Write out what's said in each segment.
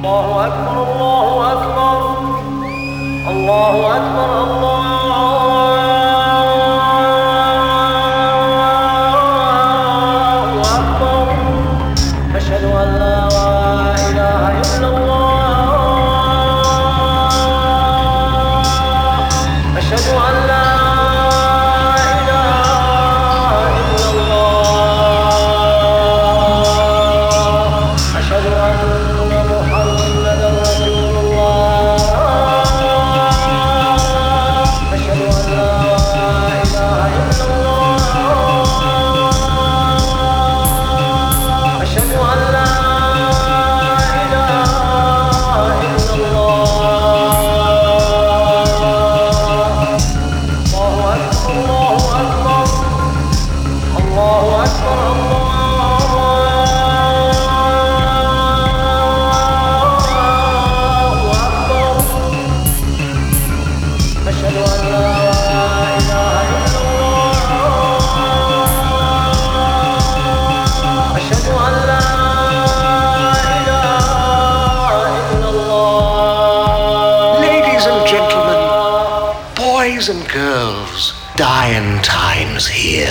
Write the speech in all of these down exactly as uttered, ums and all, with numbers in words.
And girls, dying times here.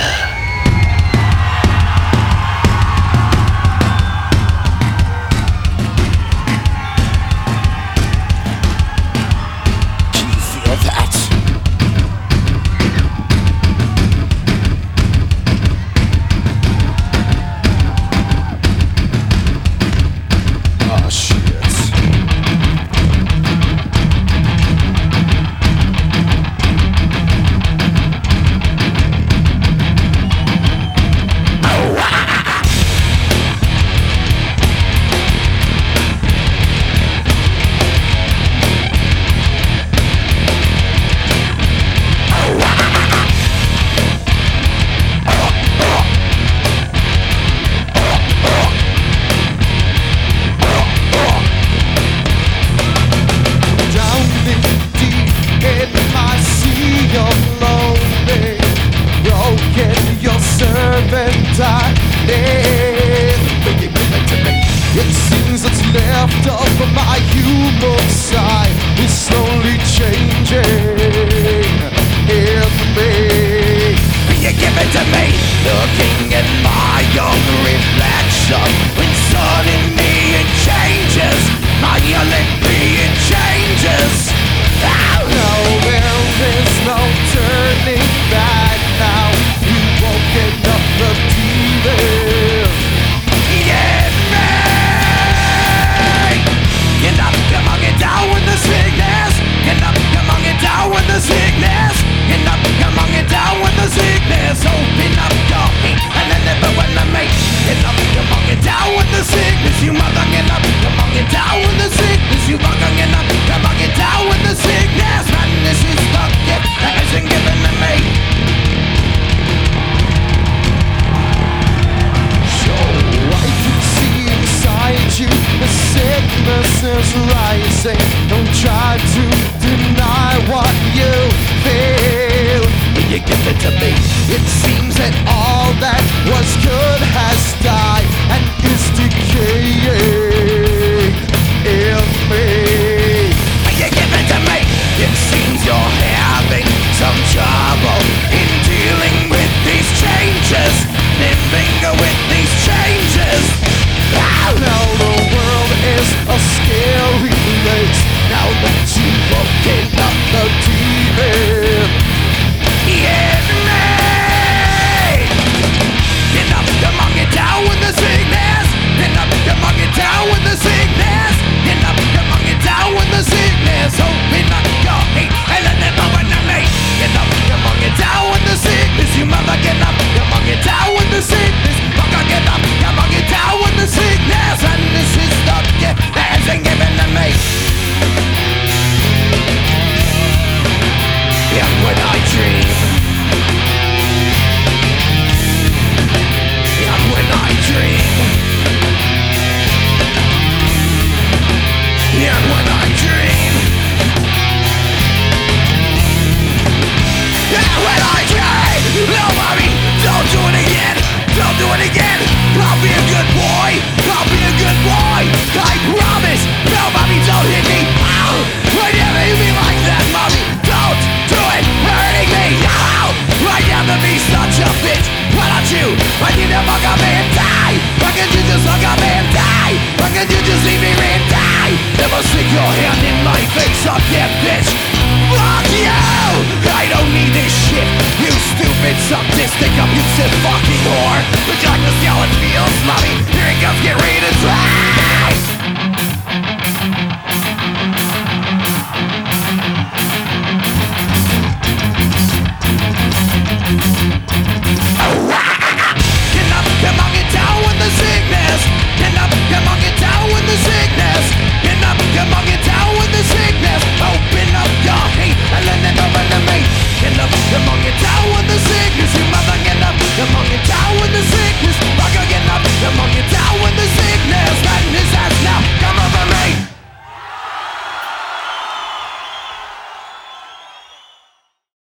Can you feel that? Oh shit. It seems what's left of my human side is slowly changing in me. You give it to me, looking at my own reflection. Inside in me it changes, my Olympian changes. Oh. No, there is no turning back now. You've woken up the demon. Yeah, man. Get up, come on, get down with the sickness. Get up, come on, get down with the sickness. Get up, come on, get down with the sickness. Open up your feet and then never when I make. Get up, come on, get down with the sickness. You mother, get up, come on, get down with the sickness. You mother, get up, come on, get down with the sickness. Man, this is the gift that isn't given to me. So I can see inside you the sickness is rising. Don't try to deny what you feel. When you give it to me, it seems that all that was good has died and is decaying in me. When you give it to me, it seems you're having some trouble in dealing with these changes, living with these changes. Oh, now the world is a scary place. Now that you've woken up the demon in me. Get up, come on, get down with the sickness. Get up, come on, get down with the sickness. Get up, come on, get down with the sickness. Open up your hate and let them know what I mean. Get up, come on, get down with the sickness. You mother, get up, come on, get down with the sickness. Fucker, get up, come on, get down with the sickness. And this is the gift that has been given to me. And when I dream, and when I dream, and when I dream, and when I dream, no mommy, don't do it again, don't do it again.